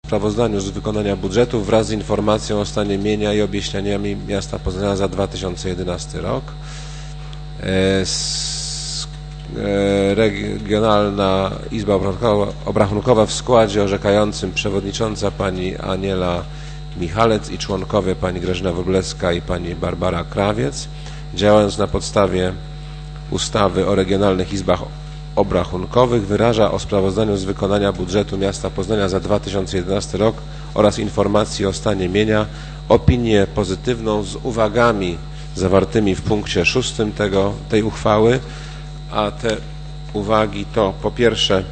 sprawozdaniu z wykonania budżetu wraz z informacją o stanie mienia i objaśnieniami miasta Poznania za 2011 rok. Regionalna Izba Obrachunkowa w składzie orzekającym przewodnicząca pani Aniela Michalec i członkowie pani Grażyna Wróblewska i pani Barbara Krawiec, działając na podstawie ustawy o regionalnych izbach obrachunkowych, wyraża o sprawozdaniu z wykonania budżetu miasta Poznania za 2011 rok oraz informacji o stanie mienia opinię pozytywną z uwagami zawartymi w punkcie 6 tej uchwały, a te uwagi to po pierwsze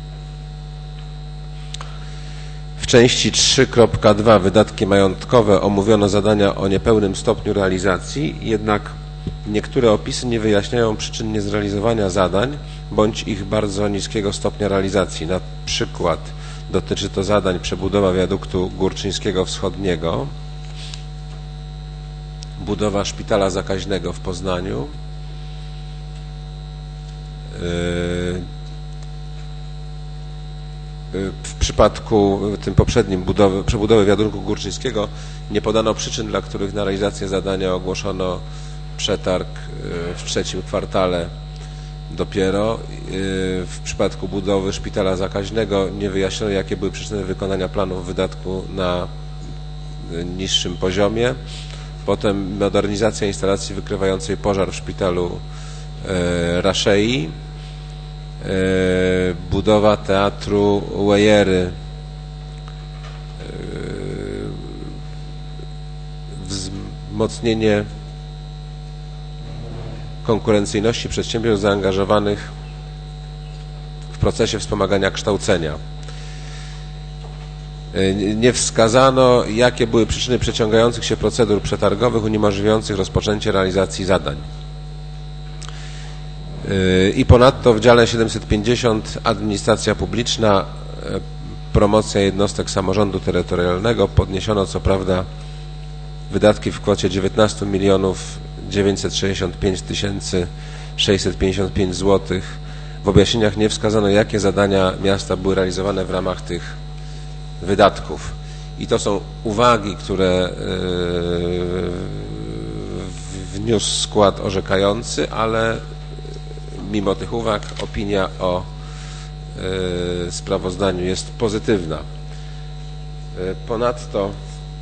w części 3.2 wydatki majątkowe omówiono zadania o niepełnym stopniu realizacji, jednak niektóre opisy nie wyjaśniają przyczyn niezrealizowania zadań bądź ich bardzo niskiego stopnia realizacji. Na przykład dotyczy to zadań przebudowa wiaduktu Górczyńskiego Wschodniego, budowa szpitala zakaźnego w Poznaniu, w przypadku tym poprzednim przebudowy wiaduktu Górczyńskiego nie podano przyczyn, dla których na realizację zadania ogłoszono przetarg w trzecim kwartale dopiero. W przypadku budowy szpitala zakaźnego nie wyjaśniono, jakie były przyczyny wykonania planów wydatku na niższym poziomie. Potem modernizacja instalacji wykrywającej pożar w szpitalu Raszei, budowa teatru Wejery, wzmocnienie konkurencyjności przedsiębiorstw zaangażowanych w procesie wspomagania kształcenia. Nie wskazano, jakie były przyczyny przeciągających się procedur przetargowych uniemożliwiających rozpoczęcie realizacji zadań. I ponadto w dziale 750 Administracja publiczna, promocja jednostek samorządu terytorialnego podniesiono co prawda wydatki w kwocie 19 965 655 zł. W objaśnieniach nie wskazano, jakie zadania miasta były realizowane w ramach tych wydatków. I to są uwagi, które wniósł skład orzekający, ale mimo tych uwag opinia o sprawozdaniu jest pozytywna. Ponadto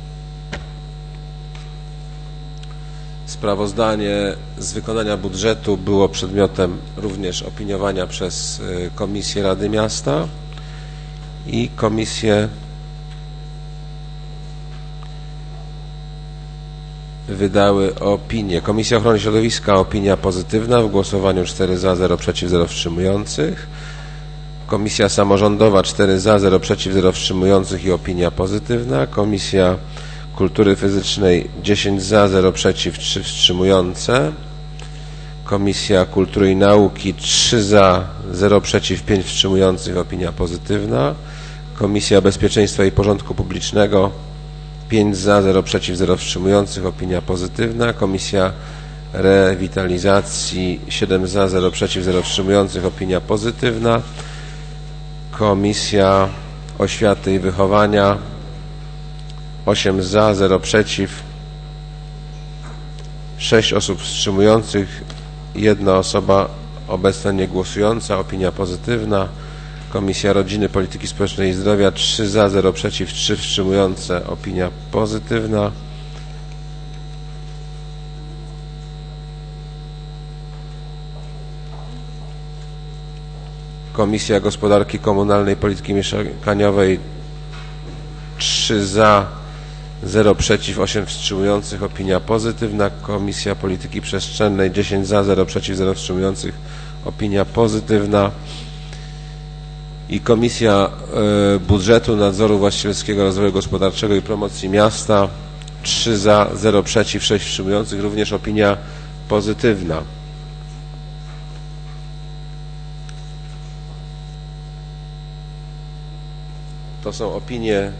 sprawozdanie z wykonania budżetu było przedmiotem również opiniowania przez Komisję Rady Miasta i Komisję wydały opinię. Komisja Ochrony Środowiska opinia pozytywna w głosowaniu 4 za, 0 przeciw, 0 wstrzymujących. Komisja Samorządowa 4 za, 0 przeciw, 0 wstrzymujących i opinia pozytywna. Komisja Kultury Fizycznej 10 za, 0 przeciw, 3 wstrzymujące. Komisja Kultury i Nauki 3 za, 0 przeciw, 5 wstrzymujących, opinia pozytywna. Komisja Bezpieczeństwa i Porządku Publicznego 5 za, 0 przeciw, 0 wstrzymujących, opinia pozytywna. Komisja Rewitalizacji 7 za, 0 przeciw, 0 wstrzymujących, opinia pozytywna. Komisja Oświaty i Wychowania 8 za, 0 przeciw, 6 osób wstrzymujących, 1 osoba obecna niegłosująca, opinia pozytywna. Komisja Rodziny, Polityki Społecznej i Zdrowia 3 za, 0 przeciw, 3 wstrzymujące, opinia pozytywna. Komisja Gospodarki Komunalnej, Polityki Mieszkaniowej 3 za, 0 przeciw, 8 wstrzymujących, opinia pozytywna. Komisja Polityki Przestrzennej 10 za, 0 przeciw, 0 wstrzymujących, opinia pozytywna. I Komisja Budżetu, Nadzoru Właścicielskiego, Rozwoju Gospodarczego i Promocji Miasta 3 za, 0 przeciw, 6 wstrzymujących, również opinia pozytywna. To są opinie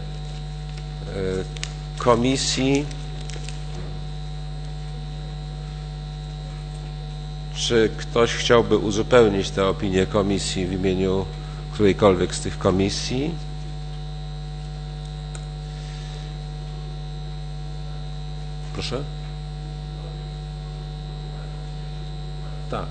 komisji. Czy ktoś chciałby uzupełnić te opinie komisji w imieniu którejkolwiek z tych komisji? Proszę? Tak.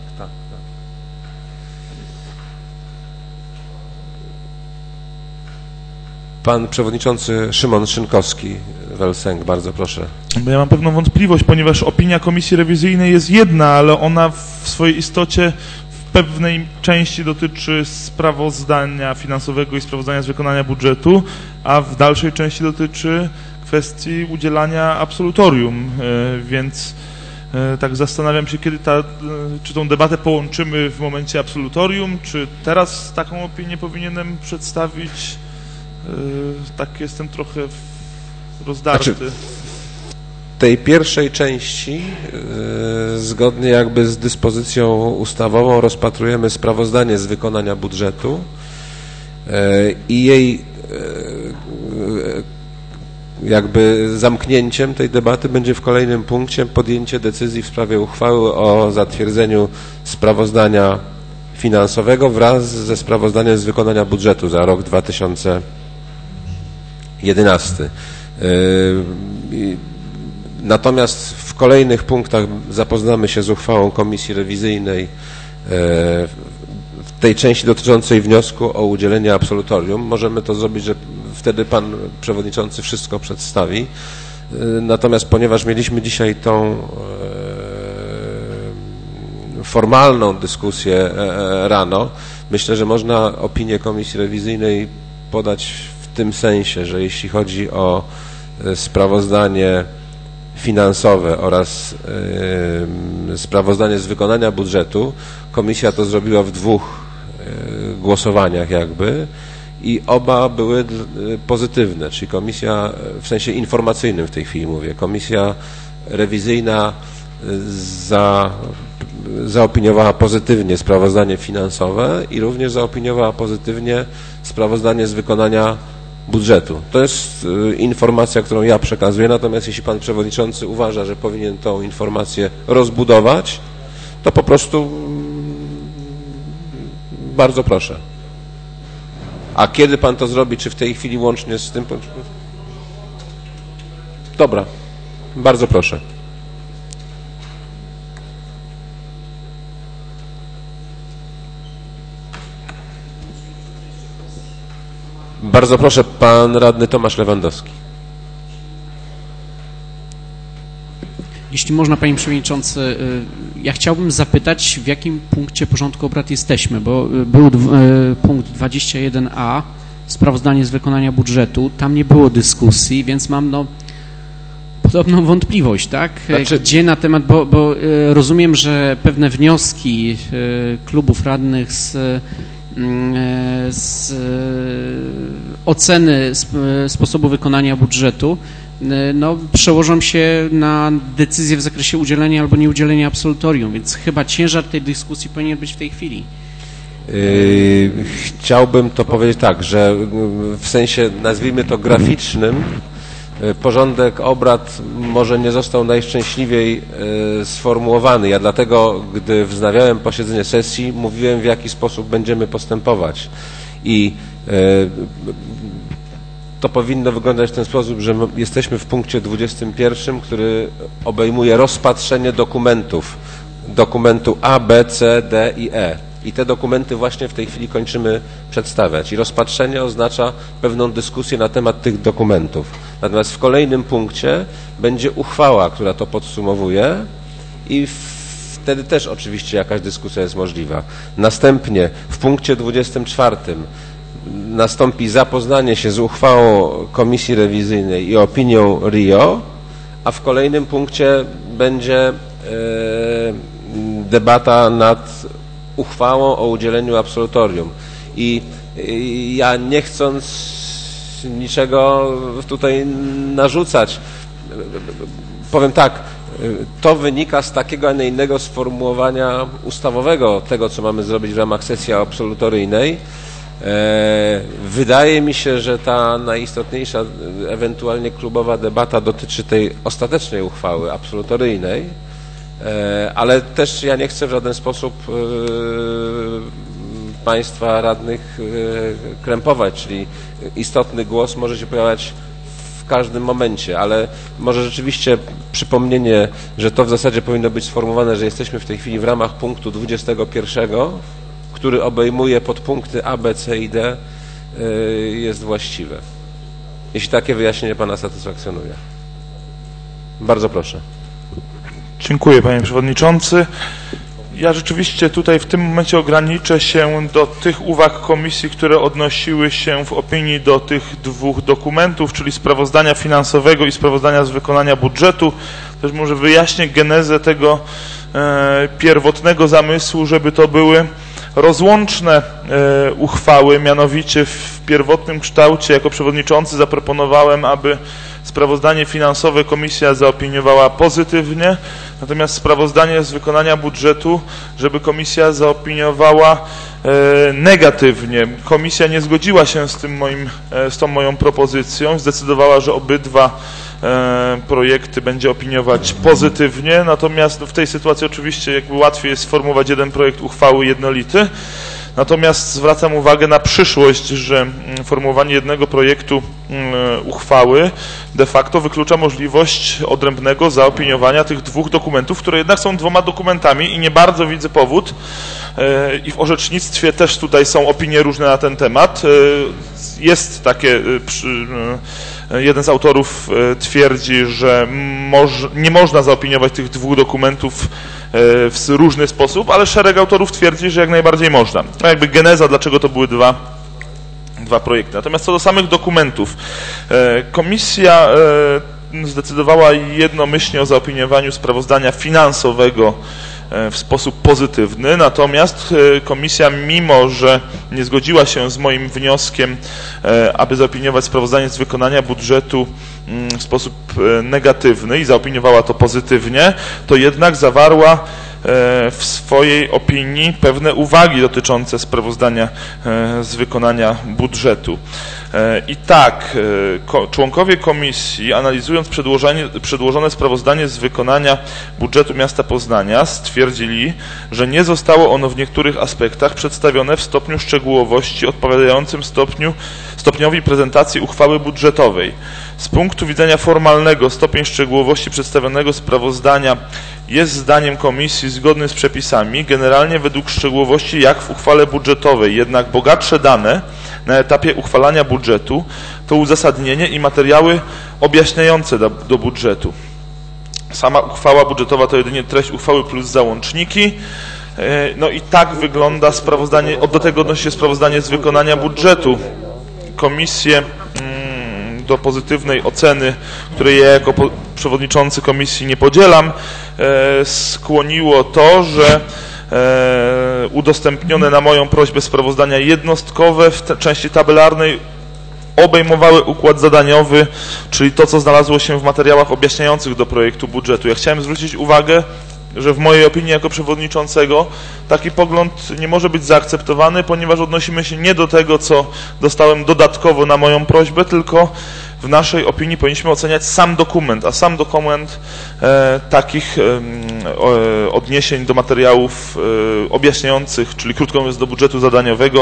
Pan przewodniczący Szymon Szynkowski, Welsenk, bardzo proszę. Ja mam pewną wątpliwość, ponieważ opinia komisji rewizyjnej jest jedna, ale ona w swojej istocie w pewnej części dotyczy sprawozdania finansowego i sprawozdania z wykonania budżetu, a w dalszej części dotyczy kwestii udzielania absolutorium, więc tak zastanawiam się, czy tą debatę połączymy w momencie absolutorium, czy teraz taką opinię powinienem przedstawić. Tak jestem trochę rozdarty. Znaczy, w tej pierwszej części, zgodnie jakby z dyspozycją ustawową, rozpatrujemy sprawozdanie z wykonania budżetu i jej jakby zamknięciem tej debaty będzie w kolejnym punkcie podjęcie decyzji w sprawie uchwały o zatwierdzeniu sprawozdania finansowego wraz ze sprawozdaniem z wykonania budżetu za rok 2011. Natomiast w kolejnych punktach zapoznamy się z uchwałą Komisji Rewizyjnej w tej części dotyczącej wniosku o udzielenie absolutorium. Możemy to zrobić, że wtedy Pan Przewodniczący wszystko przedstawi. Natomiast ponieważ mieliśmy dzisiaj tą formalną dyskusję rano, myślę, że można opinię Komisji Rewizyjnej podać w tym sensie, że jeśli chodzi o sprawozdanie finansowe oraz sprawozdanie z wykonania budżetu, komisja to zrobiła w dwóch głosowaniach jakby i oba były pozytywne, czyli komisja w sensie informacyjnym w tej chwili mówię, komisja rewizyjna zaopiniowała pozytywnie sprawozdanie finansowe i również zaopiniowała pozytywnie sprawozdanie z wykonania budżetu. To jest informacja, którą ja przekazuję, natomiast jeśli Pan Przewodniczący uważa, że powinien tą informację rozbudować, to po prostu bardzo proszę. A kiedy Pan to zrobi, czy w tej chwili łącznie z tym? Dobra, bardzo proszę. Bardzo proszę, pan radny Tomasz Lewandowski. Jeśli można, panie przewodniczący, ja chciałbym zapytać, w jakim punkcie porządku obrad jesteśmy, bo był punkt 21a, sprawozdanie z wykonania budżetu, tam nie było dyskusji, więc mam podobną wątpliwość, tak? Znaczy... Gdzie na temat, bo rozumiem, że pewne wnioski klubów radnych z oceny sposobu wykonania budżetu przełożą się na decyzję w zakresie udzielenia albo nieudzielenia absolutorium, więc chyba ciężar tej dyskusji powinien być w tej chwili. Chciałbym to powiedzieć tak, że w sensie, nazwijmy to graficznym, porządek obrad może nie został najszczęśliwiej sformułowany. Ja dlatego, gdy wznawiałem posiedzenie sesji, mówiłem, w jaki sposób będziemy postępować. I to powinno wyglądać w ten sposób, że jesteśmy w punkcie 21, który obejmuje rozpatrzenie dokumentu A, B, C, D i E. I te dokumenty właśnie w tej chwili kończymy przedstawiać. I rozpatrzenie oznacza pewną dyskusję na temat tych dokumentów. Natomiast w kolejnym punkcie będzie uchwała, która to podsumowuje i wtedy też oczywiście jakaś dyskusja jest możliwa. Następnie w punkcie 24 nastąpi zapoznanie się z uchwałą Komisji Rewizyjnej i opinią RIO, a w kolejnym punkcie będzie debata nad uchwałą o udzieleniu absolutorium. I ja nie chcąc niczego tutaj narzucać, powiem tak, to wynika z takiego, a nie innego sformułowania ustawowego tego, co mamy zrobić w ramach sesji absolutoryjnej. Wydaje mi się, że ta najistotniejsza, ewentualnie klubowa debata dotyczy tej ostatecznej uchwały absolutoryjnej, ale też ja nie chcę w żaden sposób Państwa radnych krępować, czyli istotny głos może się pojawiać w każdym momencie, ale może rzeczywiście przypomnienie, że to w zasadzie powinno być sformułowane, że jesteśmy w tej chwili w ramach punktu 21, który obejmuje podpunkty A, B, C i D, jest właściwe. Jeśli takie wyjaśnienie Pana satysfakcjonuje. Bardzo proszę. Dziękuję, Panie Przewodniczący. Ja rzeczywiście tutaj w tym momencie ograniczę się do tych uwag komisji, które odnosiły się w opinii do tych dwóch dokumentów, czyli sprawozdania finansowego i sprawozdania z wykonania budżetu. Też może wyjaśnię genezę tego pierwotnego zamysłu, żeby to były rozłączne uchwały, mianowicie w pierwotnym kształcie jako przewodniczący zaproponowałem, aby sprawozdanie finansowe komisja zaopiniowała pozytywnie, natomiast sprawozdanie z wykonania budżetu, żeby komisja zaopiniowała negatywnie. Komisja nie zgodziła się z tą moją propozycją, zdecydowała, że obydwa projekty będzie opiniować pozytywnie, natomiast w tej sytuacji oczywiście jakby łatwiej jest sformułować jeden projekt uchwały jednolity. Natomiast zwracam uwagę na przyszłość, że formułowanie jednego projektu uchwały de facto wyklucza możliwość odrębnego zaopiniowania tych dwóch dokumentów, które jednak są dwoma dokumentami i nie bardzo widzę powód. I w orzecznictwie też tutaj są opinie różne na ten temat. Jest takie, jeden z autorów twierdzi, że nie można zaopiniować tych dwóch dokumentów w różny sposób, ale szereg autorów twierdzi, że jak najbardziej można. No jakby geneza, dlaczego to były dwa projekty. Natomiast co do samych dokumentów, komisja zdecydowała jednomyślnie o zaopiniowaniu sprawozdania finansowego w sposób pozytywny, natomiast komisja, mimo że nie zgodziła się z moim wnioskiem, aby zaopiniować sprawozdanie z wykonania budżetu w sposób negatywny i zaopiniowała to pozytywnie, to jednak zawarła w swojej opinii pewne uwagi dotyczące sprawozdania z wykonania budżetu. I tak, członkowie komisji, analizując przedłożone sprawozdanie z wykonania budżetu miasta Poznania, stwierdzili, że nie zostało ono w niektórych aspektach przedstawione w stopniu szczegółowości odpowiadającym stopniowi prezentacji uchwały budżetowej. Z punktu widzenia formalnego stopień szczegółowości przedstawionego sprawozdania jest zdaniem komisji zgodny z przepisami, generalnie według szczegółowości jak w uchwale budżetowej, jednak bogatsze dane na etapie uchwalania budżetu to uzasadnienie i materiały objaśniające do budżetu. Sama uchwała budżetowa to jedynie treść uchwały plus załączniki. No i tak wygląda sprawozdanie, do tego odnosi się sprawozdanie z wykonania budżetu. Komisję do pozytywnej oceny, której ja jako przewodniczący komisji nie podzielam, skłoniło to, że udostępnione na moją prośbę sprawozdania jednostkowe w części tabelarnej obejmowały układ zadaniowy, czyli to, co znalazło się w materiałach objaśniających do projektu budżetu. Ja chciałem zwrócić uwagę, że w mojej opinii jako przewodniczącego taki pogląd nie może być zaakceptowany, ponieważ odnosimy się nie do tego, co dostałem dodatkowo na moją prośbę, tylko w naszej opinii powinniśmy oceniać sam dokument, a sam dokument takich odniesień do materiałów objaśniających, czyli krótko mówiąc do budżetu zadaniowego,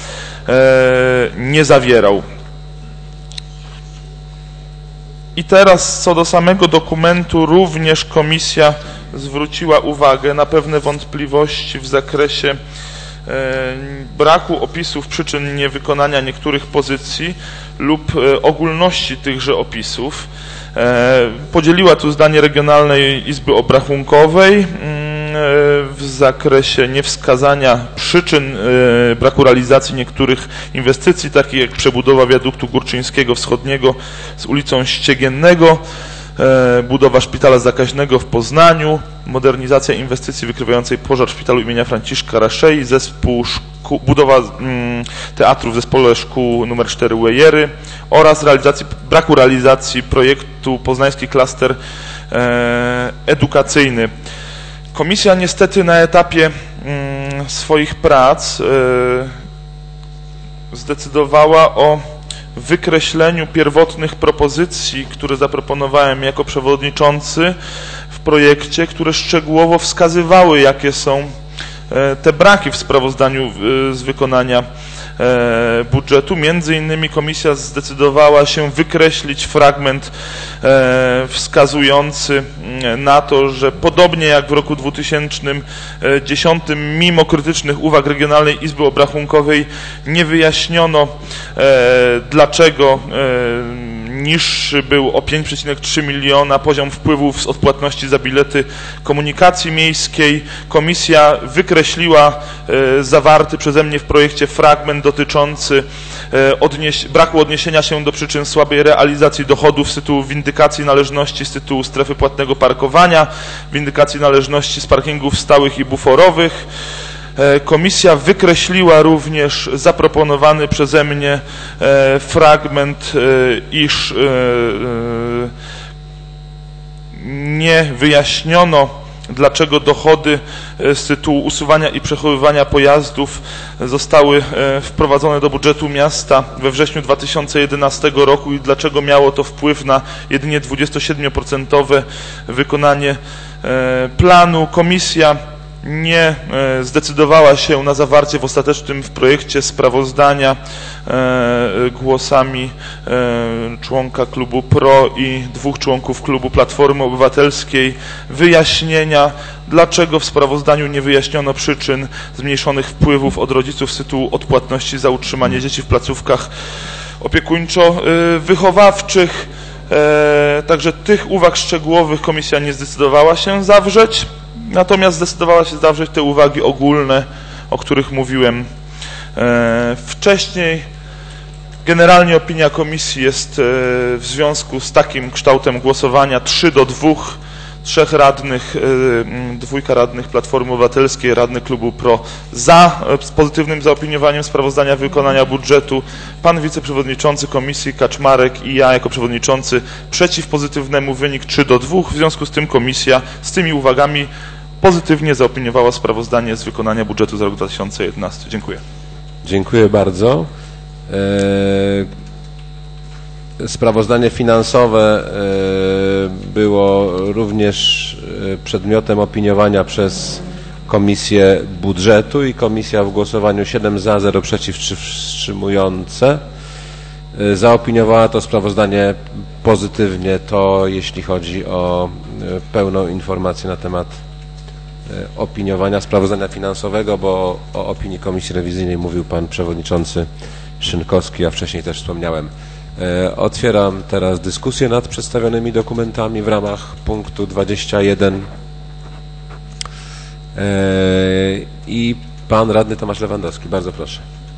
nie zawierał. I teraz co do samego dokumentu również komisja zwróciła uwagę na pewne wątpliwości w zakresie braku opisów przyczyn niewykonania niektórych pozycji lub ogólności tychże opisów. Podzieliła tu zdanie Regionalnej Izby Obrachunkowej w zakresie niewskazania przyczyn braku realizacji niektórych inwestycji, takich jak przebudowa wiaduktu Górczyńskiego Wschodniego z ulicą Ściegiennego, budowa szpitala zakaźnego w Poznaniu, modernizacja inwestycji wykrywającej pożar w szpitalu imienia Franciszka Raszei, budowa teatru w zespole szkół nr 4 Wejery oraz braku realizacji projektu Poznański Klaster Edukacyjny. Komisja niestety na etapie swoich prac zdecydowała o wykreśleniu pierwotnych propozycji, które zaproponowałem jako przewodniczący w projekcie, które szczegółowo wskazywały, jakie są te braki w sprawozdaniu z wykonania budżetu. Między innymi komisja zdecydowała się wykreślić fragment wskazujący na to, że podobnie jak w roku 2010 mimo krytycznych uwag Regionalnej Izby Obrachunkowej nie wyjaśniono, dlaczego niższy był o 5,3 miliona poziom wpływów z odpłatności za bilety komunikacji miejskiej. Komisja wykreśliła zawarty przeze mnie w projekcie fragment dotyczący braku odniesienia się do przyczyn słabej realizacji dochodów z tytułu windykacji należności z tytułu strefy płatnego parkowania, windykacji należności z parkingów stałych i buforowych. Komisja wykreśliła również zaproponowany przeze mnie fragment, iż nie wyjaśniono, dlaczego dochody z tytułu usuwania i przechowywania pojazdów zostały wprowadzone do budżetu miasta we wrześniu 2011 roku i dlaczego miało to wpływ na jedynie 27% wykonanie planu. Komisja nie zdecydowała się na zawarcie w ostatecznym projekcie sprawozdania głosami członka klubu PRO i 2 członków klubu Platformy Obywatelskiej wyjaśnienia, dlaczego w sprawozdaniu nie wyjaśniono przyczyn zmniejszonych wpływów od rodziców z tytułu odpłatności za utrzymanie dzieci w placówkach opiekuńczo-wychowawczych. Także tych uwag szczegółowych komisja nie zdecydowała się zawrzeć. Natomiast zdecydowała się zawrzeć te uwagi ogólne, o których mówiłem wcześniej. Generalnie opinia komisji jest w związku z takim kształtem głosowania 3-2, 3 radnych, 2 radnych Platformy Obywatelskiej, radny klubu PRO z pozytywnym zaopiniowaniem sprawozdania wykonania budżetu, pan wiceprzewodniczący komisji Kaczmarek i ja jako przewodniczący przeciw pozytywnemu, wynik 3-2. W związku z tym komisja z tymi uwagami pozytywnie zaopiniowała sprawozdanie z wykonania budżetu za rok 2011. Dziękuję. Dziękuję bardzo. Sprawozdanie finansowe było również przedmiotem opiniowania przez Komisję Budżetu i komisja w głosowaniu 7 za, 0 przeciw, 3 wstrzymujące zaopiniowała to sprawozdanie pozytywnie, to jeśli chodzi o pełną informację na temat opiniowania sprawozdania finansowego, bo o opinii Komisji Rewizyjnej mówił pan przewodniczący Szynkowski, a wcześniej też wspomniałem. Otwieram teraz dyskusję nad przedstawionymi dokumentami w ramach punktu 21 i pan radny Tomasz Lewandowski. Bardzo proszę.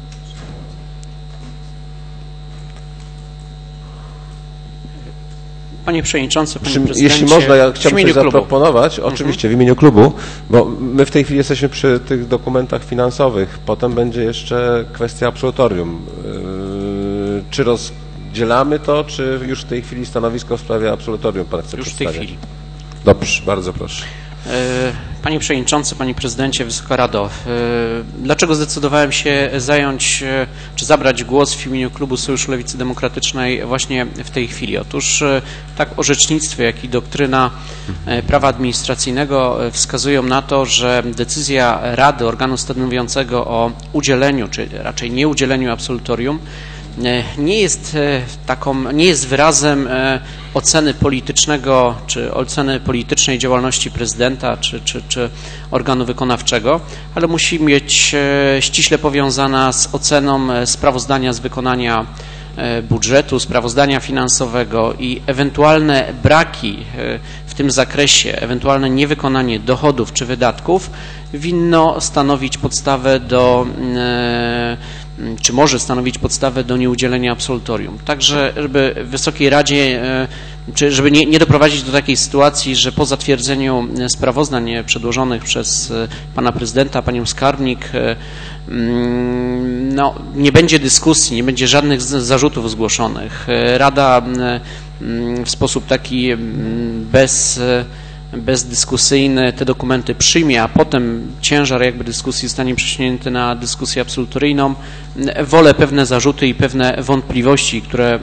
Panie Przewodniczący, Panie Prezydencie, jeśli można, ja chciałbym coś zaproponować, oczywiście w imieniu klubu, bo my w tej chwili jesteśmy przy tych dokumentach finansowych, potem będzie jeszcze kwestia absolutorium. Czy rozdzielamy to, czy już w tej chwili stanowisko w sprawie absolutorium pan chce przedstawić? Już w tej chwili. Dobrze, bardzo proszę. Panie Przewodniczący, Panie Prezydencie, Wysoka Rado, dlaczego zdecydowałem się zająć, czy zabrać głos w imieniu klubu Sojuszu Lewicy Demokratycznej właśnie w tej chwili? Otóż tak orzecznictwo, jak i doktryna prawa administracyjnego wskazują na to, że decyzja Rady, organu stanowiącego o udzieleniu, czy raczej nieudzieleniu absolutorium, nie jest wyrazem oceny politycznego, czy oceny politycznej działalności prezydenta, czy organu wykonawczego, ale musi być ściśle powiązana z oceną sprawozdania z wykonania budżetu, sprawozdania finansowego i ewentualne braki w tym zakresie, ewentualne niewykonanie dochodów czy wydatków winno stanowić podstawę czy może stanowić podstawę do nieudzielenia absolutorium. Także, żeby Wysokiej Radzie, czy żeby nie doprowadzić do takiej sytuacji, że po zatwierdzeniu sprawozdań przedłożonych przez pana prezydenta, panią skarbnik, nie będzie dyskusji, nie będzie żadnych zarzutów zgłoszonych. Rada w sposób taki bezdyskusyjny te dokumenty przyjmie, a potem ciężar jakby dyskusji zostanie przesunięty na dyskusję absolutoryjną. Wolę pewne zarzuty i pewne wątpliwości, które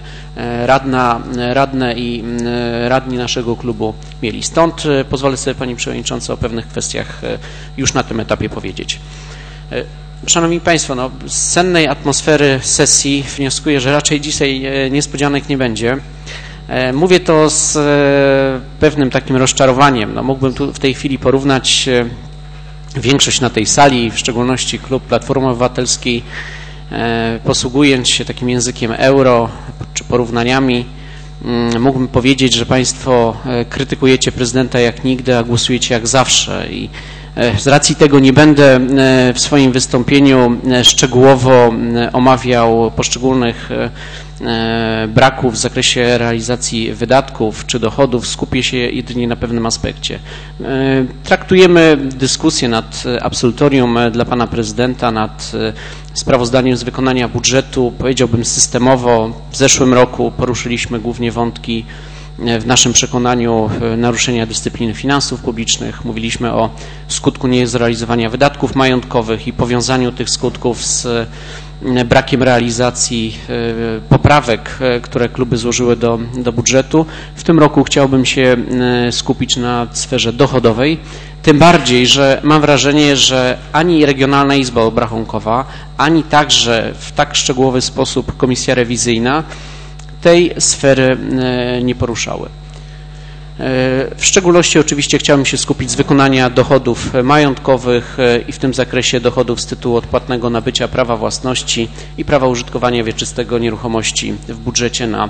radne i radni naszego klubu mieli. Stąd pozwolę sobie, Pani Przewodniczący, o pewnych kwestiach już na tym etapie powiedzieć. Szanowni Państwo, no, z sennej atmosfery sesji wnioskuję, że raczej dzisiaj niespodzianek nie będzie. Mówię to z pewnym takim rozczarowaniem. No, mógłbym tu w tej chwili porównać większość na tej sali, w szczególności klub Platformy Obywatelskiej, posługując się takim językiem euro czy porównaniami, mógłbym powiedzieć, że Państwo krytykujecie prezydenta jak nigdy, a głosujecie jak zawsze i z racji tego nie będę w swoim wystąpieniu szczegółowo omawiał poszczególnych braków w zakresie realizacji wydatków czy dochodów, skupię się jedynie na pewnym aspekcie. Traktujemy dyskusję nad absolutorium dla pana prezydenta, nad sprawozdaniem z wykonania budżetu, powiedziałbym systemowo. W zeszłym roku poruszyliśmy głównie wątki w naszym przekonaniu naruszenia dyscypliny finansów publicznych. Mówiliśmy o skutku niezrealizowania wydatków majątkowych i powiązaniu tych skutków z brakiem realizacji poprawek, które kluby złożyły do budżetu. W tym roku chciałbym się skupić na sferze dochodowej, tym bardziej, że mam wrażenie, że ani Regionalna Izba Obrachunkowa, ani także w tak szczegółowy sposób Komisja Rewizyjna tej sfery nie poruszały. W szczególności oczywiście chciałbym się skupić z wykonania dochodów majątkowych i w tym zakresie dochodów z tytułu odpłatnego nabycia prawa własności i prawa użytkowania wieczystego nieruchomości w budżecie na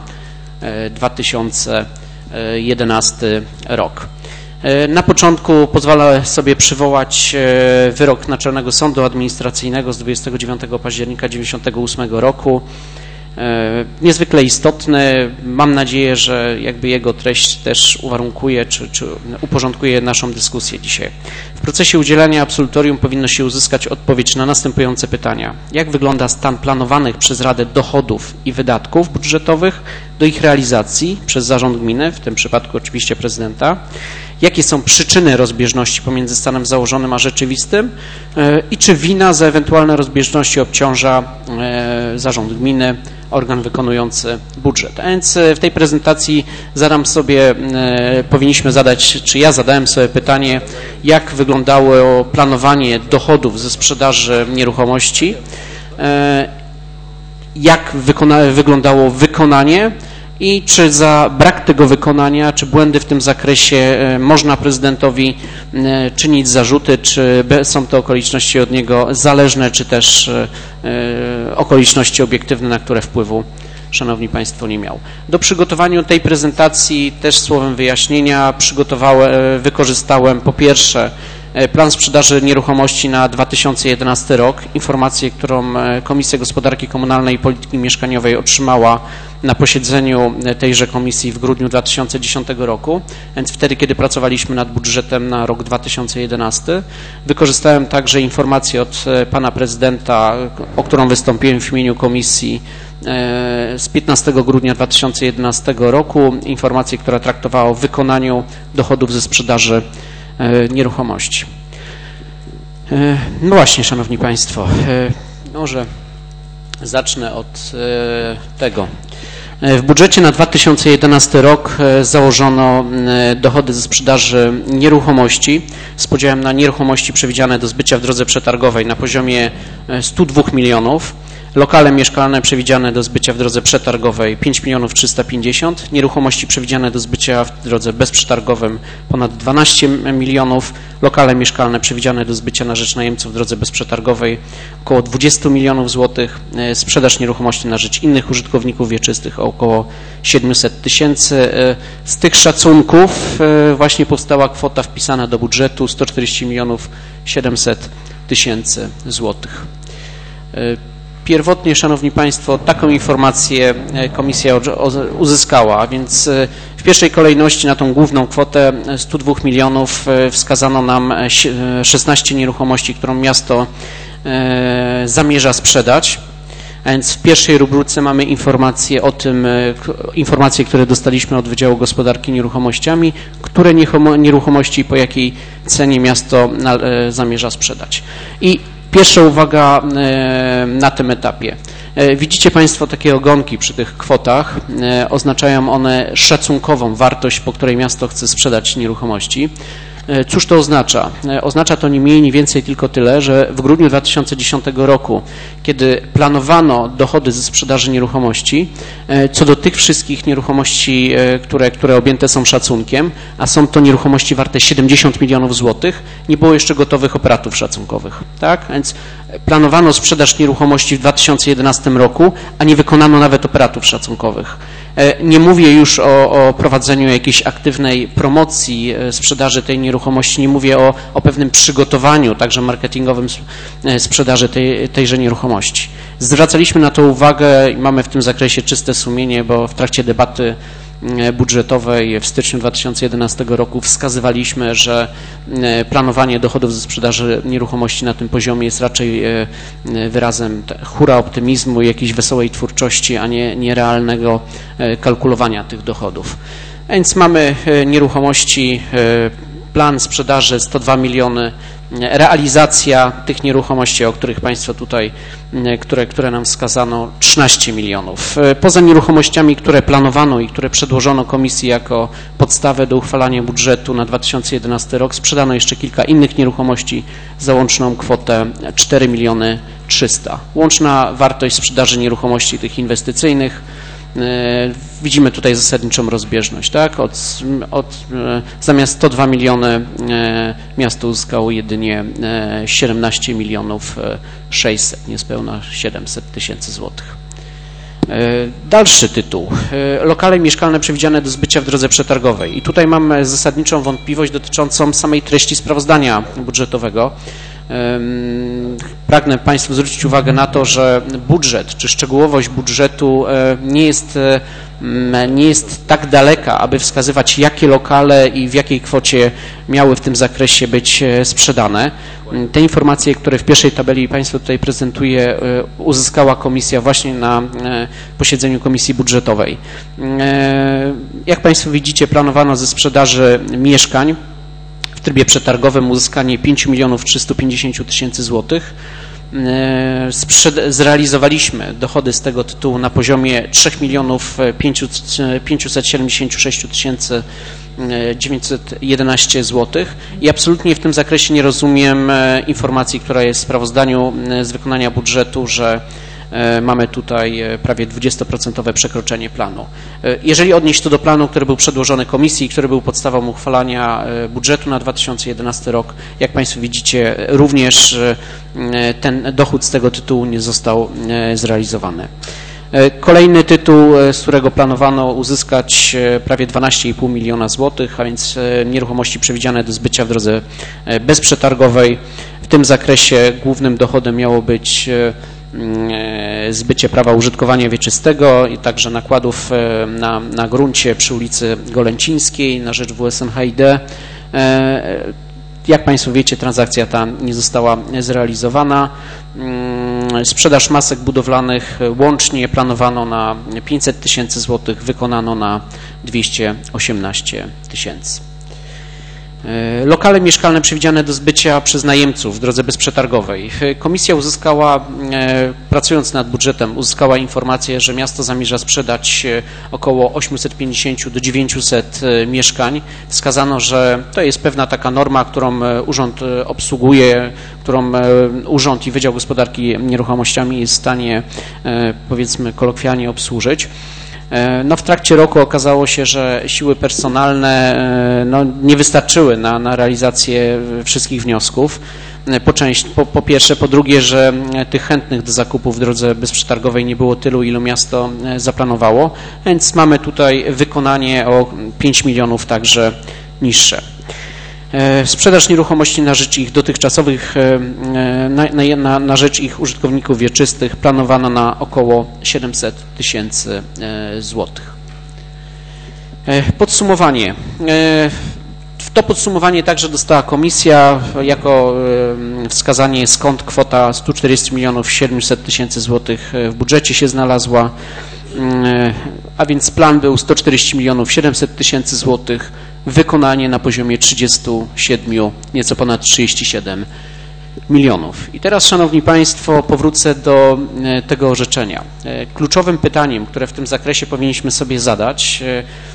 2011 rok. Na początku pozwolę sobie przywołać wyrok Naczelnego Sądu Administracyjnego z 29 października 1998 roku. Niezwykle istotny. Mam nadzieję, że jakby jego treść też uwarunkuje czy uporządkuje naszą dyskusję dzisiaj. W procesie udzielania absolutorium powinno się uzyskać odpowiedź na następujące pytania. Jak wygląda stan planowanych przez Radę dochodów i wydatków budżetowych do ich realizacji przez zarząd gminy, w tym przypadku oczywiście prezydenta? Jakie są przyczyny rozbieżności pomiędzy stanem założonym a rzeczywistym i czy wina za ewentualne rozbieżności obciąża zarząd gminy, organ wykonujący budżet. A więc w tej prezentacji powinniśmy zadać, czy ja zadałem sobie pytanie, jak wyglądało planowanie dochodów ze sprzedaży nieruchomości, jak wyglądało wykonanie i czy za brak tego wykonania, czy błędy w tym zakresie można prezydentowi czynić zarzuty, czy są to okoliczności od niego zależne, czy też okoliczności obiektywne, na które wpływu, Szanowni Państwo, nie miał. Do przygotowania tej prezentacji też słowem wyjaśnienia wykorzystałem po pierwsze plan sprzedaży nieruchomości na 2011 rok, informację, którą Komisja Gospodarki Komunalnej i Polityki Mieszkaniowej otrzymała na posiedzeniu tejże komisji w grudniu 2010 roku, więc wtedy, kiedy pracowaliśmy nad budżetem na rok 2011. Wykorzystałem także informację od pana prezydenta, o którą wystąpiłem w imieniu komisji z 15 grudnia 2011 roku, informację, która traktowała o wykonaniu dochodów ze sprzedaży nieruchomości. No właśnie, Szanowni Państwo, może zacznę od tego. W budżecie na 2011 rok założono dochody ze sprzedaży nieruchomości z podziałem na nieruchomości przewidziane do zbycia w drodze przetargowej na poziomie 102 milionów, lokale mieszkalne przewidziane do zbycia w drodze przetargowej 5 350 000, nieruchomości przewidziane do zbycia w drodze bezprzetargowym ponad 12 milionów, lokale mieszkalne przewidziane do zbycia na rzecz najemców w drodze bezprzetargowej około 20 milionów złotych, sprzedaż nieruchomości na rzecz innych użytkowników wieczystych około 700 000. Z tych szacunków właśnie powstała kwota wpisana do budżetu 140 700 000 złotych. Pierwotnie, Szanowni Państwo, taką informację komisja uzyskała, więc w pierwszej kolejności na tą główną kwotę 102 milionów wskazano nam 16 nieruchomości, którą miasto zamierza sprzedać. A więc w pierwszej rubryce mamy informacje o tym, informacje, które dostaliśmy od Wydziału Gospodarki Nieruchomościami, które nieruchomości i po jakiej cenie miasto zamierza sprzedać. I pierwsza uwaga na tym etapie. Widzicie Państwo takie ogonki przy tych kwotach. Oznaczają one szacunkową wartość, po której miasto chce sprzedać nieruchomości. Cóż to oznacza? Oznacza to nie mniej, nie więcej tylko tyle, że w grudniu 2010 roku, kiedy planowano dochody ze sprzedaży nieruchomości, co do tych wszystkich nieruchomości, które objęte są szacunkiem, a są to nieruchomości warte 70 milionów złotych, nie było jeszcze gotowych operatów szacunkowych. Tak? Więc planowano sprzedaż nieruchomości w 2011 roku, a nie wykonano nawet operatów szacunkowych. Nie mówię już o prowadzeniu jakiejś aktywnej promocji sprzedaży tej nieruchomości, nie mówię o pewnym przygotowaniu, także marketingowym sprzedaży tejże nieruchomości. Zwracaliśmy na to uwagę i mamy w tym zakresie czyste sumienie, bo w trakcie debaty budżetowej w styczniu 2011 roku wskazywaliśmy, że planowanie dochodów ze sprzedaży nieruchomości na tym poziomie jest raczej wyrazem hura optymizmu i jakiejś wesołej twórczości, a nie realnego kalkulowania tych dochodów. Więc mamy nieruchomości, plan sprzedaży 102 miliony, realizacja tych nieruchomości, o których Państwo tutaj, które nam wskazano, 13 milionów. Poza nieruchomościami, które planowano i które przedłożono komisji jako podstawę do uchwalania budżetu na 2011 rok, sprzedano jeszcze kilka innych nieruchomości za łączną kwotę 4 miliony 300. Łączna wartość sprzedaży nieruchomości tych inwestycyjnych, widzimy tutaj zasadniczą rozbieżność, tak? Zamiast 102 miliony miasto uzyskało jedynie 17 milionów 600, niespełna 700 tysięcy złotych. Dalszy tytuł. Lokale mieszkalne przewidziane do zbycia w drodze przetargowej. I tutaj mam zasadniczą wątpliwość dotyczącą samej treści sprawozdania budżetowego. Pragnę Państwu zwrócić uwagę na to, że budżet czy szczegółowość budżetu nie jest tak daleka, aby wskazywać, jakie lokale i w jakiej kwocie miały w tym zakresie być sprzedane. Te informacje, które w pierwszej tabeli Państwu tutaj prezentuję, uzyskała komisja właśnie na posiedzeniu komisji budżetowej. Jak Państwo widzicie, planowano ze sprzedaży mieszkań w trybie przetargowym uzyskanie 5 milionów 350 tysięcy złotych. Zrealizowaliśmy dochody z tego tytułu na poziomie 3 milionów 576 tysięcy 911 złotych i absolutnie w tym zakresie nie rozumiem informacji, która jest w sprawozdaniu z wykonania budżetu, że mamy tutaj prawie 20% przekroczenie planu. Jeżeli odnieść to do planu, który był przedłożony komisji, który był podstawą uchwalania budżetu na 2011 rok, jak Państwo widzicie, również ten dochód z tego tytułu nie został zrealizowany. Kolejny tytuł, z którego planowano uzyskać prawie 12,5 miliona złotych, a więc nieruchomości przewidziane do zbycia w drodze bezprzetargowej. W tym zakresie głównym dochodem miało być zbycie prawa użytkowania wieczystego i także nakładów na gruncie przy ulicy Golęcińskiej na rzecz WSNHiD. Jak Państwo wiecie, transakcja ta nie została zrealizowana. Sprzedaż masek budowlanych łącznie planowano na 500 tysięcy złotych, wykonano na 218 tysięcy. Lokale mieszkalne przewidziane do zbycia przez najemców w drodze bezprzetargowej. Komisja uzyskała, pracując nad budżetem, uzyskała informację, że miasto zamierza sprzedać około 850 do 900 mieszkań. Wskazano, że to jest pewna taka norma, którą urząd obsługuje, którą urząd i Wydział Gospodarki Nieruchomościami jest w stanie, powiedzmy kolokwialnie, obsłużyć. No, w trakcie roku okazało się, że siły personalne nie wystarczyły na realizację wszystkich wniosków. Po pierwsze, po drugie, że tych chętnych do zakupu w drodze bezprzetargowej nie było tylu, ilu miasto zaplanowało, więc mamy tutaj wykonanie o 5 milionów także niższe. Sprzedaż nieruchomości na rzecz ich dotychczasowych, na rzecz ich użytkowników wieczystych planowano na około 700 tysięcy złotych. Podsumowanie. W to podsumowanie także dostała komisja jako wskazanie, skąd kwota 140 milionów 700 tysięcy złotych w budżecie się znalazła, a więc plan był 140 milionów 700 tysięcy złotych, wykonanie na poziomie 37, nieco ponad 37 milionów. I teraz, Szanowni Państwo, powrócę do tego orzeczenia. Kluczowym pytaniem, które w tym zakresie powinniśmy sobie zadać,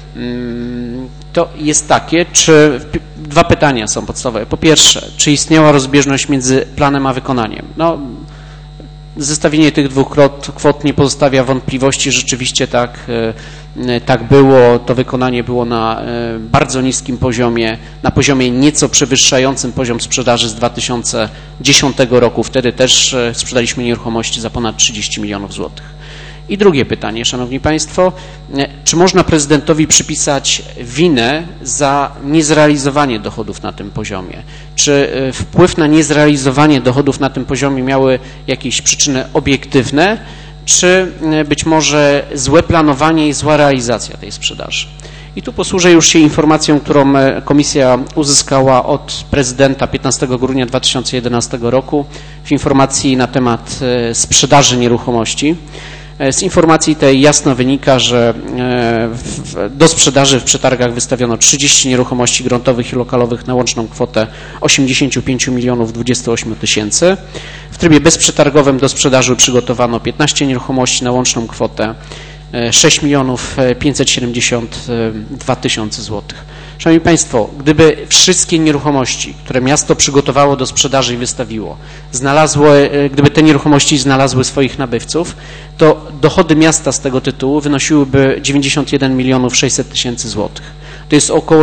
to jest takie, czy dwa pytania są podstawowe. Po pierwsze, czy istniała rozbieżność między planem a wykonaniem? No, zestawienie tych dwóch kwot nie pozostawia wątpliwości, rzeczywiście tak było, to wykonanie było na bardzo niskim poziomie, na poziomie nieco przewyższającym poziom sprzedaży z 2010 roku, wtedy też sprzedaliśmy nieruchomości za ponad 30 milionów złotych. I drugie pytanie, Szanowni Państwo, czy można prezydentowi przypisać winę za niezrealizowanie dochodów na tym poziomie? Czy wpływ na niezrealizowanie dochodów na tym poziomie miały jakieś przyczyny obiektywne, czy być może złe planowanie i zła realizacja tej sprzedaży? I tu posłużę już się informacją, którą komisja uzyskała od prezydenta 15 grudnia 2011 roku w informacji na temat sprzedaży nieruchomości. Z informacji tej jasno wynika, że do sprzedaży w przetargach wystawiono 30 nieruchomości gruntowych i lokalowych na łączną kwotę 85 milionów 28 tysięcy. W trybie bezprzetargowym do sprzedaży przygotowano 15 nieruchomości na łączną kwotę 6 milionów 572 tysiące złotych. Szanowni Państwo, gdyby wszystkie nieruchomości, które miasto przygotowało do sprzedaży i wystawiło, gdyby te nieruchomości znalazły swoich nabywców, to dochody miasta z tego tytułu wynosiłyby 91 milionów 600 tysięcy złotych. To jest około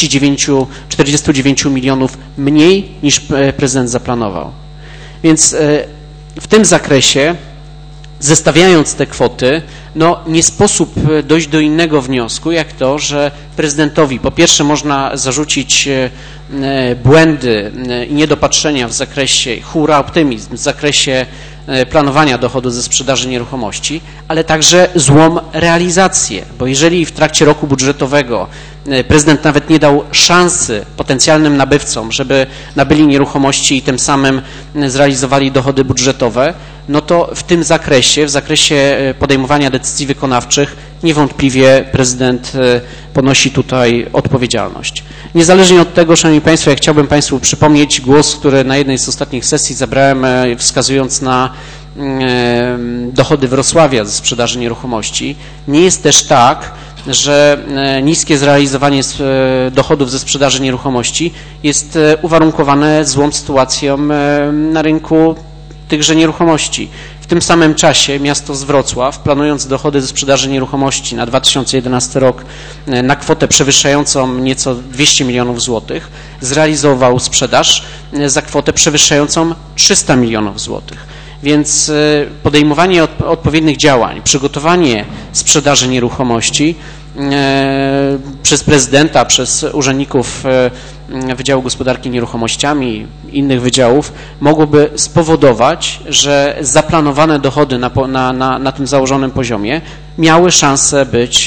49 milionów mniej niż prezydent zaplanował. Więc w tym zakresie, zestawiając te kwoty, no nie sposób dojść do innego wniosku, jak to, że prezydentowi po pierwsze można zarzucić błędy i niedopatrzenia w zakresie, hura optymizm w zakresie planowania dochodu ze sprzedaży nieruchomości, ale także złą realizację, bo jeżeli w trakcie roku budżetowego prezydent nawet nie dał szansy potencjalnym nabywcom, żeby nabyli nieruchomości i tym samym zrealizowali dochody budżetowe, no to w tym zakresie, w zakresie podejmowania decyzji wykonawczych niewątpliwie prezydent ponosi tutaj odpowiedzialność. Niezależnie od tego, Szanowni Państwo, ja chciałbym Państwu przypomnieć głos, który na jednej z ostatnich sesji zabrałem, wskazując na dochody Wrocławia ze sprzedaży nieruchomości. Nie jest też tak, że niskie zrealizowanie dochodów ze sprzedaży nieruchomości jest uwarunkowane złą sytuacją na rynku tychże nieruchomości. W tym samym czasie miasto z Wrocław, planując dochody ze sprzedaży nieruchomości na 2011 rok na kwotę przewyższającą nieco 200 milionów złotych, zrealizował sprzedaż za kwotę przewyższającą 300 milionów złotych. Więc podejmowanie odpowiednich działań, przygotowanie sprzedaży nieruchomości przez prezydenta, przez urzędników Wydziału Gospodarki Nieruchomościami i innych wydziałów mogłoby spowodować, że zaplanowane dochody na tym założonym poziomie miały szansę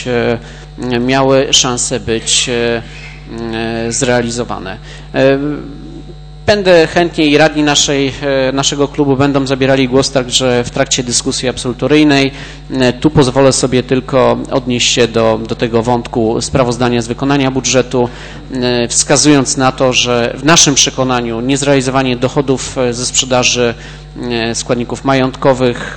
być zrealizowane. Będę chętnie i radni naszego klubu będą zabierali głos także w trakcie dyskusji absolutoryjnej. Tu pozwolę sobie tylko odnieść się do tego wątku sprawozdania z wykonania budżetu, wskazując na to, że w naszym przekonaniu niezrealizowanie dochodów ze sprzedaży składników majątkowych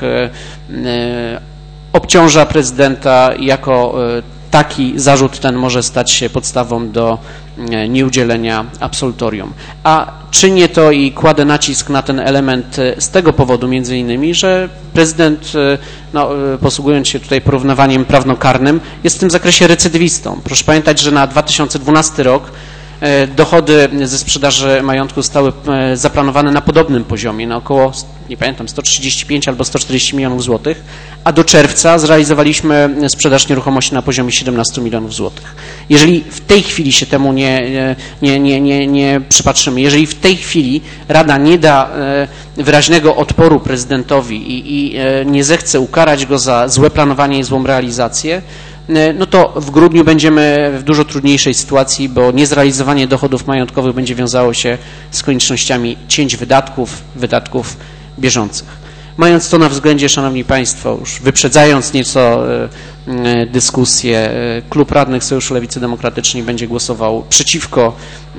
obciąża prezydenta jako taki zarzut ten może stać się podstawą do nieudzielenia absolutorium. A czynię to i kładę nacisk na ten element z tego powodu między innymi, że prezydent, posługując się tutaj porównywaniem prawnokarnym, jest w tym zakresie recydywistą. Proszę pamiętać, że na 2012 rok dochody ze sprzedaży majątku zostały zaplanowane na podobnym poziomie, na około, nie pamiętam, 135 albo 140 milionów złotych, a do czerwca zrealizowaliśmy sprzedaż nieruchomości na poziomie 17 milionów złotych. Jeżeli w tej chwili się temu nie przypatrzymy, jeżeli w tej chwili Rada nie da wyraźnego odporu prezydentowi i nie zechce ukarać go za złe planowanie i złą realizację, no to w grudniu będziemy w dużo trudniejszej sytuacji, bo niezrealizowanie dochodów majątkowych będzie wiązało się z koniecznościami cięć wydatków bieżących. Mając to na względzie, Szanowni Państwo, już wyprzedzając nieco dyskusję, Klub Radnych Sojuszu Lewicy Demokratycznej będzie głosował przeciwko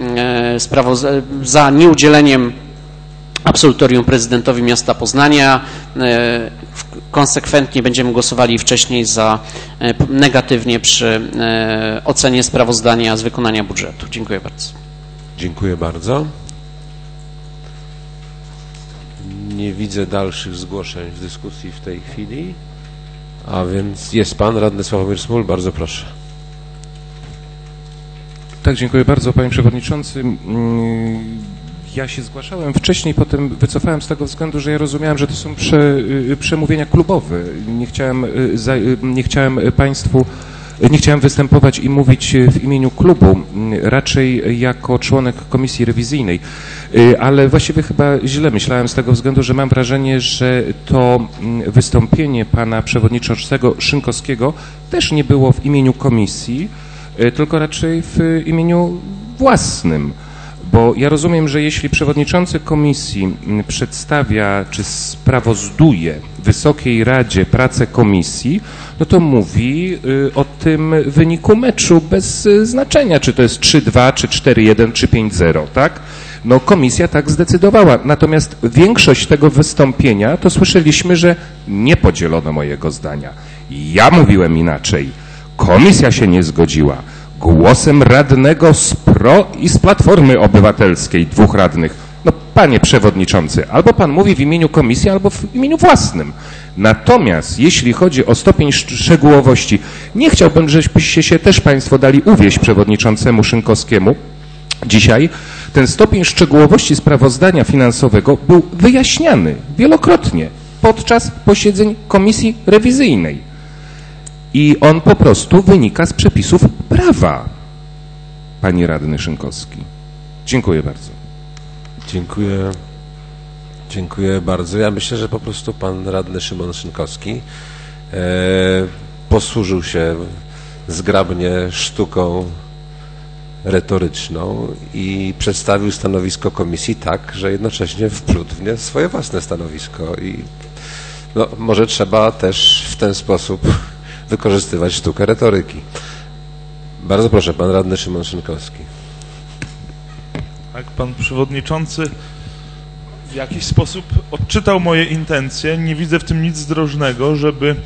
za nieudzieleniem absolutorium prezydentowi miasta Poznania. konsekwentnie będziemy głosowali wcześniej negatywnie przy ocenie sprawozdania z wykonania budżetu. Dziękuję bardzo. Dziękuję bardzo. Nie widzę dalszych zgłoszeń w dyskusji w tej chwili, a więc jest pan radny Sławomir Smul, bardzo proszę. Tak, dziękuję bardzo, panie przewodniczący. Ja się zgłaszałem wcześniej, potem wycofałem z tego względu, że ja rozumiałem, że to są przemówienia klubowe. Nie chciałem występować i mówić w imieniu klubu, raczej jako członek komisji rewizyjnej, ale właściwie chyba źle myślałem z tego względu, że mam wrażenie, że to wystąpienie pana przewodniczącego Szynkowskiego też nie było w imieniu komisji, tylko raczej w imieniu własnym. Bo ja rozumiem, że jeśli przewodniczący komisji przedstawia czy sprawozduje Wysokiej Radzie pracę komisji, no to mówi o tym wyniku meczu bez znaczenia, czy to jest 3-2, czy 4-1, czy 5-0, tak? No komisja tak zdecydowała. Natomiast większość tego wystąpienia to słyszeliśmy, że nie podzielono mojego zdania. Ja mówiłem inaczej. Komisja się nie zgodziła. Głosem radnego z PRO i z Platformy Obywatelskiej, 2 radnych. No, panie przewodniczący, albo pan mówi w imieniu komisji, albo w imieniu własnym. Natomiast jeśli chodzi o stopień szczegółowości, nie chciałbym, żebyście się też państwo dali uwieść przewodniczącemu Szynkowskiemu. Dzisiaj ten stopień szczegółowości sprawozdania finansowego był wyjaśniany wielokrotnie podczas posiedzeń komisji rewizyjnej. I on po prostu wynika z przepisów prawa, panie radny Szynkowski. Dziękuję bardzo. Dziękuję bardzo. Ja myślę, że po prostu pan radny Szymon Szynkowski posłużył się zgrabnie sztuką retoryczną i przedstawił stanowisko komisji tak, że jednocześnie wplótł w nie swoje własne stanowisko i no, może trzeba też w ten sposób wykorzystywać sztukę retoryki. Bardzo proszę, pan radny Szymon Szynkowski. Tak, pan przewodniczący w jakiś sposób odczytał moje intencje. Nie widzę w tym nic zdrożnego, żeby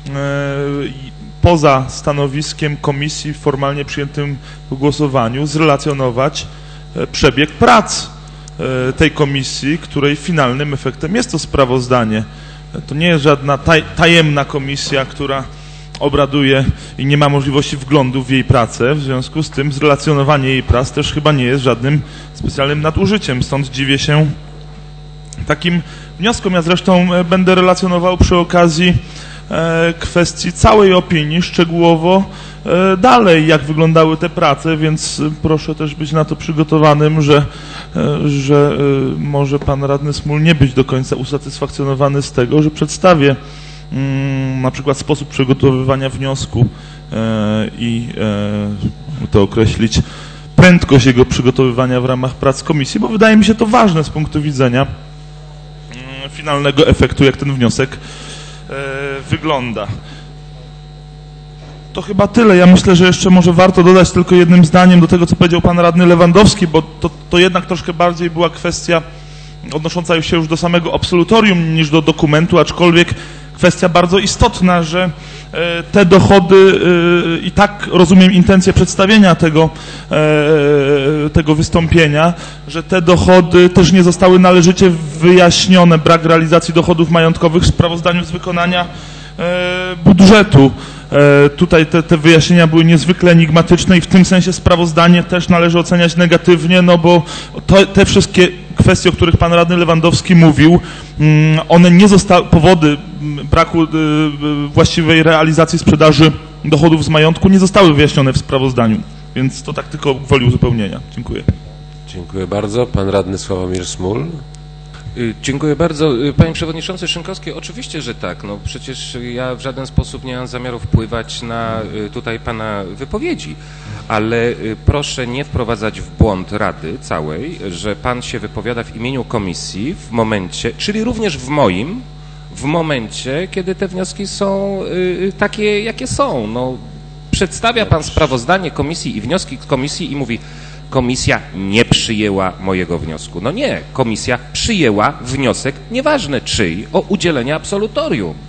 poza stanowiskiem komisji formalnie przyjętym w głosowaniu zrelacjonować przebieg prac tej komisji, której finalnym efektem jest to sprawozdanie. To nie jest żadna tajemna komisja, która obraduje i nie ma możliwości wglądu w jej pracę, w związku z tym zrelacjonowanie jej prac też chyba nie jest żadnym specjalnym nadużyciem, stąd dziwię się takim wnioskom. Ja zresztą będę relacjonował przy okazji kwestii całej opinii szczegółowo dalej, jak wyglądały te prace, więc proszę też być na to przygotowanym, że może pan radny Smul nie być do końca usatysfakcjonowany z tego, że przedstawię na przykład sposób przygotowywania wniosku i to określić prędkość jego przygotowywania w ramach prac komisji, bo wydaje mi się to ważne z punktu widzenia finalnego efektu, jak ten wniosek wygląda. To chyba tyle. Ja myślę, że jeszcze może warto dodać tylko jednym zdaniem do tego, co powiedział pan radny Lewandowski, bo to jednak troszkę bardziej była kwestia odnosząca się już do samego absolutorium niż do dokumentu, aczkolwiek kwestia bardzo istotna, że te dochody, i tak rozumiem intencję przedstawienia tego wystąpienia, że te dochody też nie zostały należycie wyjaśnione, brak realizacji dochodów majątkowych w sprawozdaniu z wykonania budżetu. Tutaj te wyjaśnienia były niezwykle enigmatyczne i w tym sensie sprawozdanie też należy oceniać negatywnie, no bo te wszystkie kwestie, o których pan radny Lewandowski mówił, one nie zostały, powody braku właściwej realizacji sprzedaży dochodów z majątku nie zostały wyjaśnione w sprawozdaniu, więc to tak tylko gwoli uzupełnienia. Dziękuję. Dziękuję bardzo. Pan radny Sławomir Smul. Dziękuję bardzo. Panie przewodniczący Szynkowski, oczywiście, że tak. No przecież ja w żaden sposób nie mam zamiaru wpływać na tutaj pana wypowiedzi, ale proszę nie wprowadzać w błąd Rady całej, że pan się wypowiada w imieniu komisji w momencie, czyli również w moim, w momencie, kiedy te wnioski są takie, jakie są. No, przedstawia pan sprawozdanie komisji i wnioski komisji i mówi: komisja nie przyjęła mojego wniosku. No nie, komisja przyjęła wniosek, nieważne czyj, o udzielenie absolutorium.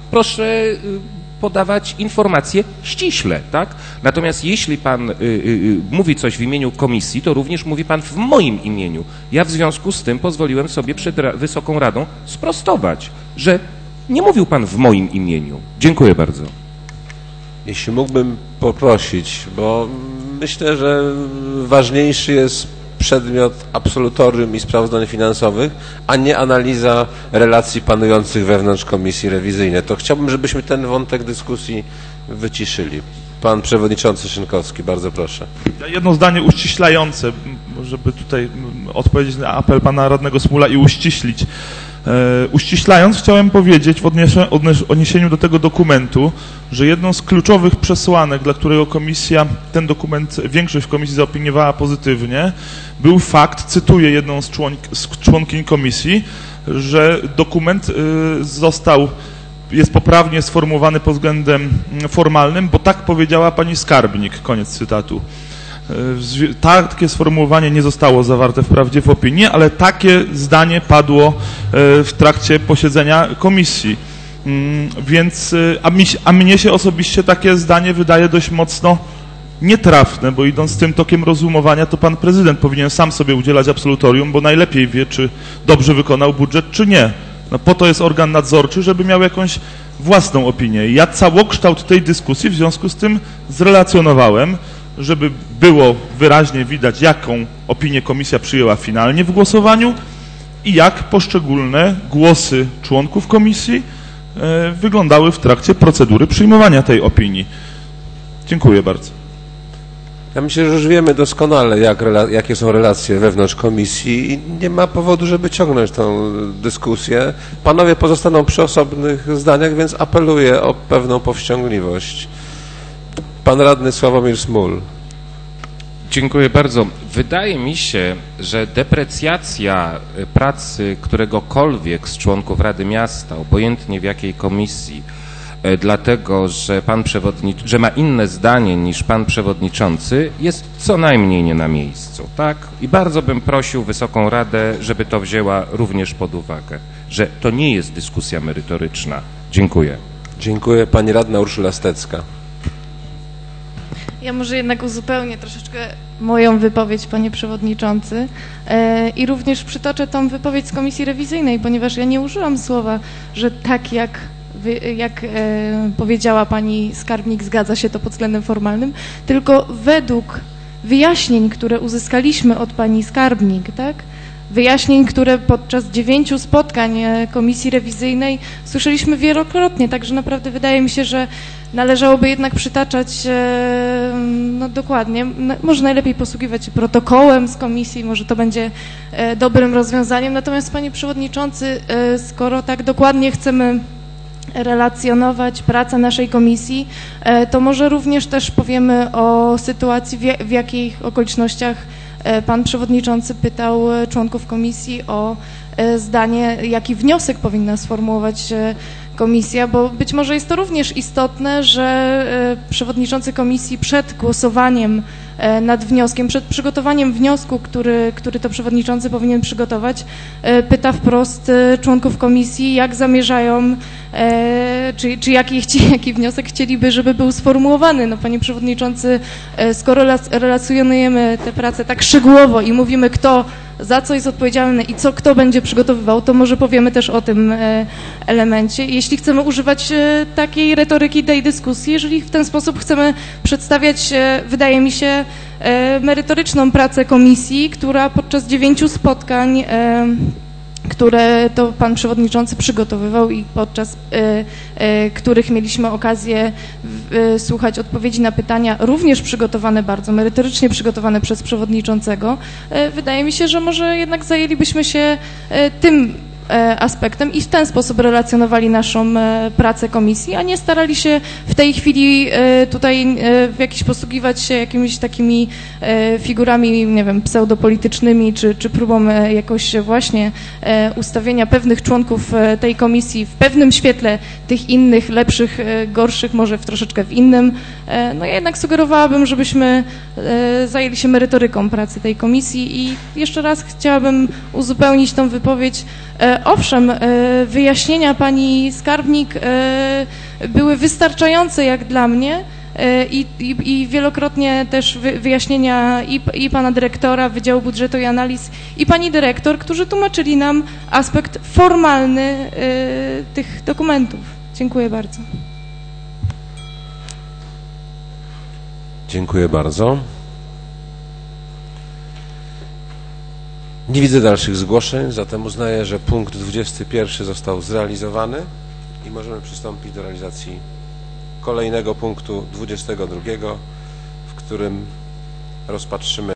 proszę podawać informacje ściśle, tak? Natomiast jeśli pan mówi coś w imieniu komisji, to również mówi pan w moim imieniu. Ja w związku z tym pozwoliłem sobie przed Wysoką Radą sprostować, że nie mówił pan w moim imieniu. Dziękuję bardzo. Jeśli mógłbym poprosić, bo myślę, że ważniejszy jest przedmiot absolutorium i sprawozdań finansowych, a nie analiza relacji panujących wewnątrz komisji rewizyjnej. To chciałbym, żebyśmy ten wątek dyskusji wyciszyli. Pan przewodniczący Szynkowski, bardzo proszę. Jedno zdanie uściślające, żeby tutaj odpowiedzieć na apel pana radnego Smula i uściślić. Uściślając, chciałem powiedzieć w odniesieniu do tego dokumentu, że jedną z kluczowych przesłanek, dla którego komisja, ten dokument większość w komisji zaopiniowała pozytywnie, był fakt, cytuję jedną z członkiń komisji, że dokument jest poprawnie sformułowany pod względem formalnym, bo tak powiedziała pani skarbnik, koniec cytatu. Takie sformułowanie nie zostało zawarte wprawdzie w opinii, ale takie zdanie padło w trakcie posiedzenia komisji. Więc, a mnie się osobiście takie zdanie wydaje dość mocno nietrafne, bo idąc tym tokiem rozumowania, to pan prezydent powinien sam sobie udzielać absolutorium, bo najlepiej wie, czy dobrze wykonał budżet, czy nie. No po to jest organ nadzorczy, żeby miał jakąś własną opinię. Ja całokształt tej dyskusji w związku z tym zrelacjonowałem, żeby było wyraźnie widać, jaką opinię komisja przyjęła finalnie w głosowaniu i jak poszczególne głosy członków komisji wyglądały w trakcie procedury przyjmowania tej opinii. Dziękuję bardzo. Ja myślę, że już wiemy doskonale, jakie są relacje wewnątrz komisji i nie ma powodu, żeby ciągnąć tę dyskusję. Panowie pozostaną przy osobnych zdaniach, więc apeluję o pewną powściągliwość. Pan radny Sławomir Smul. Dziękuję bardzo. Wydaje mi się, że deprecjacja pracy któregokolwiek z członków Rady Miasta, obojętnie w jakiej komisji, dlatego, że że ma inne zdanie niż pan przewodniczący, jest co najmniej nie na miejscu, tak? I bardzo bym prosił Wysoką Radę, żeby to wzięła również pod uwagę, że to nie jest dyskusja merytoryczna. Dziękuję. Dziękuję. Pani radna Urszula Stecka. Ja może jednak uzupełnię troszeczkę moją wypowiedź, panie przewodniczący, i również przytoczę tą wypowiedź z komisji rewizyjnej, ponieważ ja nie użyłam słowa, że tak jak powiedziała pani skarbnik, zgadza się to pod względem formalnym, tylko według wyjaśnień, które uzyskaliśmy od pani skarbnik, tak? Wyjaśnień, które podczas 9 spotkań komisji rewizyjnej słyszeliśmy wielokrotnie, także naprawdę wydaje mi się, że należałoby jednak przytaczać no dokładnie, może najlepiej posługiwać się protokołem z komisji, może to będzie dobrym rozwiązaniem. Natomiast panie przewodniczący, skoro tak dokładnie chcemy relacjonować pracę naszej komisji, to może również też powiemy o sytuacji, w jakich okolicznościach pan przewodniczący pytał członków komisji o zdanie, jaki wniosek powinna sformułować komisja, bo być może jest to również istotne, że przewodniczący komisji przed głosowaniem nad wnioskiem, przed przygotowaniem wniosku, który to przewodniczący powinien przygotować, pyta wprost członków komisji, jak zamierzają, czy jaki wniosek chcieliby, żeby był sformułowany. No, panie przewodniczący, skoro relacjonujemy tę pracę tak szczegółowo i mówimy, kto za co jest odpowiedzialny i kto będzie przygotowywał, to może powiemy też o tym elemencie. Jeśli chcemy używać takiej retoryki tej dyskusji, jeżeli w ten sposób chcemy przedstawiać, wydaje mi się, merytoryczną pracę komisji, która podczas 9 spotkań, które to pan przewodniczący przygotowywał i podczas których mieliśmy okazję słuchać odpowiedzi na pytania, również przygotowane, bardzo merytorycznie przygotowane przez przewodniczącego, wydaje mi się, że może jednak zajęlibyśmy się tym aspektem i w ten sposób relacjonowali naszą pracę komisji, a nie starali się w tej chwili tutaj posługiwać się jakimiś takimi figurami, nie wiem, pseudopolitycznymi, czy próbą jakoś właśnie ustawienia pewnych członków tej komisji w pewnym świetle, tych innych, lepszych, gorszych, może troszeczkę w innym. No ja jednak sugerowałabym, żebyśmy zajęli się merytoryką pracy tej komisji i jeszcze raz chciałabym uzupełnić tą wypowiedź Owszem, wyjaśnienia pani skarbnik były wystarczające jak dla mnie i wielokrotnie też wyjaśnienia i pana dyrektora Wydziału Budżetu i Analiz i pani dyrektor, którzy tłumaczyli nam aspekt formalny tych dokumentów. Dziękuję bardzo. Dziękuję bardzo. Nie widzę dalszych zgłoszeń, zatem uznaję, że punkt 21 został zrealizowany i możemy przystąpić do realizacji kolejnego punktu 22, w którym rozpatrzymy